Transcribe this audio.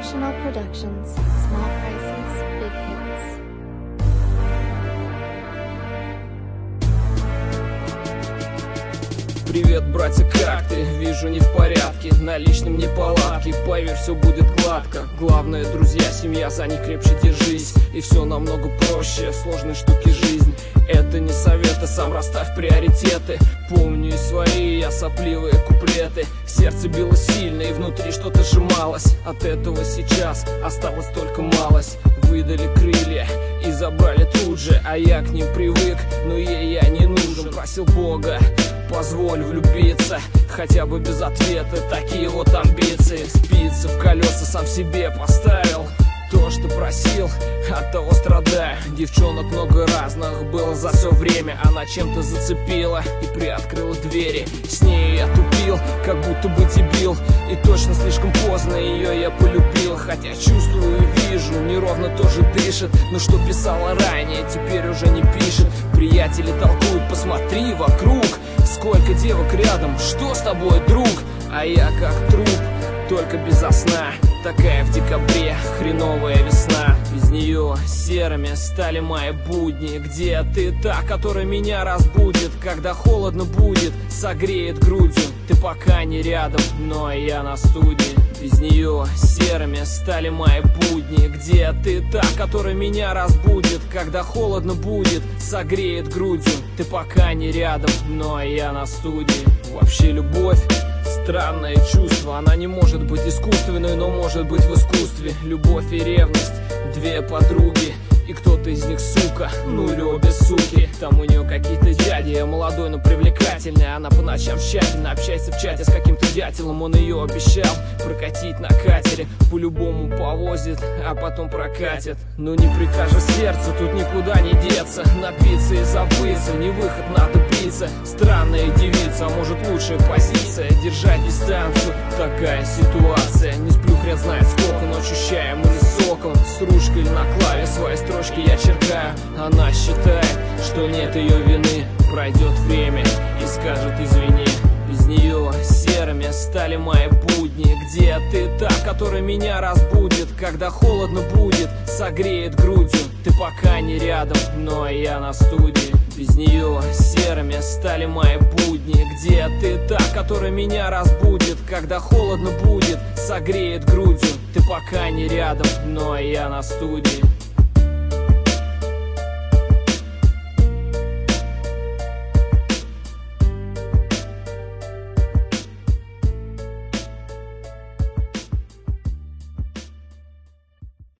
Emotional Productions. Small prices, big hits. Привет, братья, как ты? Вижу, не в порядке, на личном неполадки. Поверь, все будет гладко. Главное, друзья, семья, за них крепче держись. И все намного проще в сложной штуке жизнь. Это не советы, сам расставь приоритеты. Помню и свои я сопливые куплеты. Сердце било сильно и внутри что-то сжималось. От этого сейчас осталось только малость. Выдали крылья и забрали тут же, а я к ним привык, но ей я не нужен. Просил Бога, позволь влюбиться, хотя бы без ответа, такие вот амбиции. Спицы в колеса сам себе поставил. То, что просил, от того страдаю. Девчонок много разных было за все время. Она чем-то зацепила и приоткрыла двери. С ней я тупил, как будто бы дебил. И точно слишком поздно ее я полюбил. Хотя чувствую и вижу, неровно тоже дышит. Но что писала ранее, теперь уже не пишет. Приятели толкуют, посмотри вокруг. Сколько девок рядом, что с тобой, друг? А я как труп, только без сна. Такая в декабре хреновая весна. Без нее серыми стали мои будни. Где ты та, которая меня разбудит, когда холодно будет, согреет грудью? Ты пока не рядом, но я на студии. Без нее серыми стали мои будни. Где ты та, которая меня разбудит, когда холодно будет, согреет грудью? Ты пока не рядом, но я на студии. Вообще любовь странное чувство, она не может быть искусственной, но может быть в искусстве. Любовь и ревность, две подруги, и кто-то из них сука, ну или обе суки. Там у нее какие-то дяди, я молодой, но привлекательный. Она по ночам тщательно общается в чате с каким-то дятелом. Он ее обещал прокатить на катере, по-любому повозит, а потом прокатит. Но не прикажет сердцу, тут никуда не деться. Напиться и забыться, не выход, надо биться. Странная девица, а может лучшая позиция, держать дистанцию, такая ситуация. Не сплю хрен знает сколько, но ощущаем или соком. С ручкой на клаве свои строчки я черкаю. Она считает, что нет ее вины. Пройдет время и скажет извини. Без нее серыми стали мои будни. Где ты та, которая меня разбудит, когда холодно будет, согреет грудью? Ты пока не рядом, но я на студии. Без нее серыми стали мои будни. Где ты та, которая меня разбудит, когда холодно будет, согреет грудью? Ты пока не рядом, но я на студии.